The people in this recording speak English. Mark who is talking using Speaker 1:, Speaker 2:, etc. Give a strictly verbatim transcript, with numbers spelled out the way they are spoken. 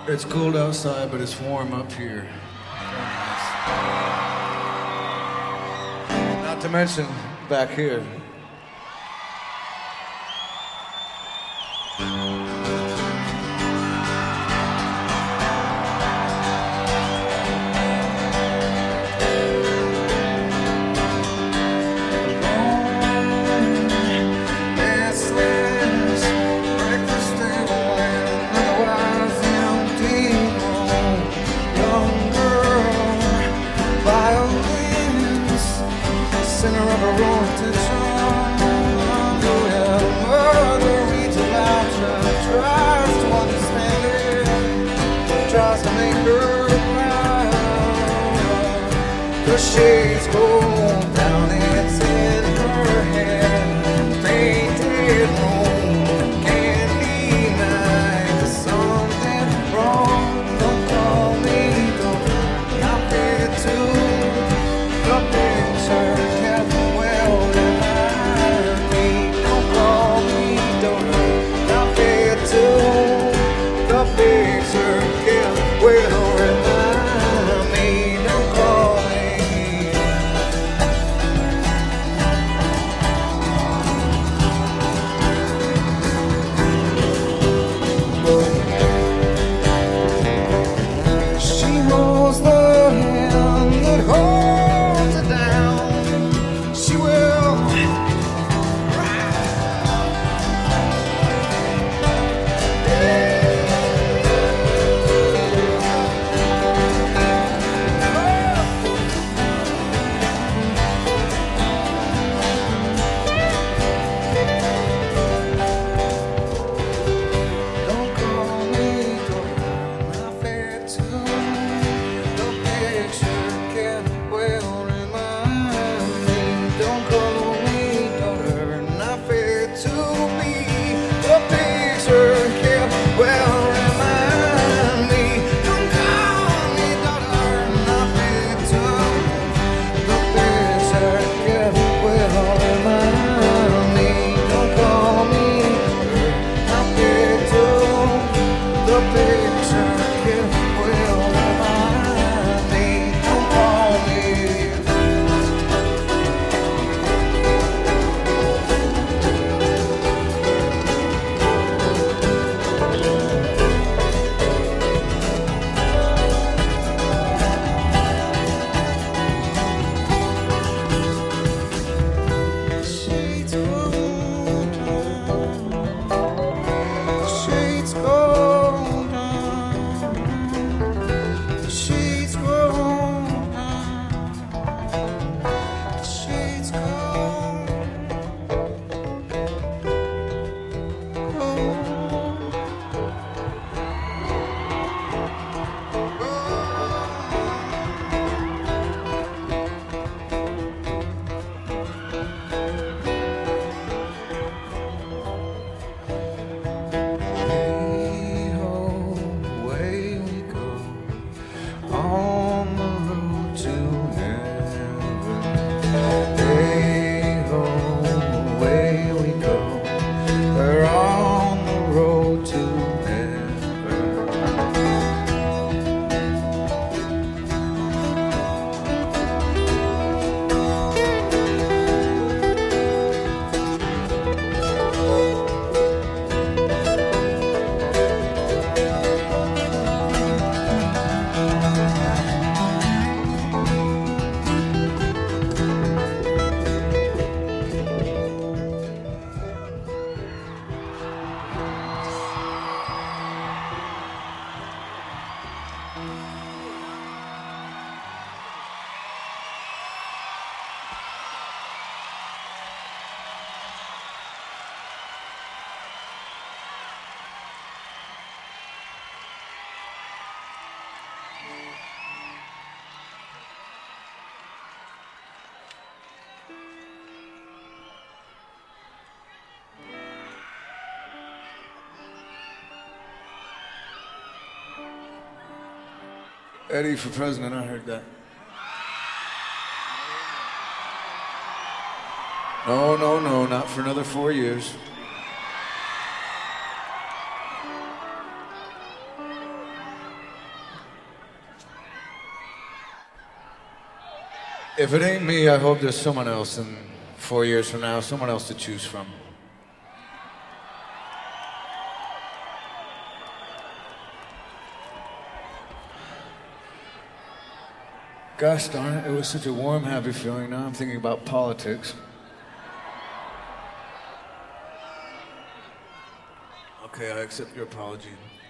Speaker 1: It's cold outside, but it's warm up here. Not to mention back here. The shades go down, it's in her head. Painted room, candy night. There's something wrong, don't call me, don't not fit to the picture kept well behind me. Don't call me, don't not fit to the picture kept well behind me. Don't call me. Eddie for president, I heard that. No, no, no, not for another four years. If it ain't me, I hope there's someone else in four years from now, someone else to choose from. Gosh darn it, it was such a warm, happy feeling. Now I'm thinking about politics. Okay, I accept your apology.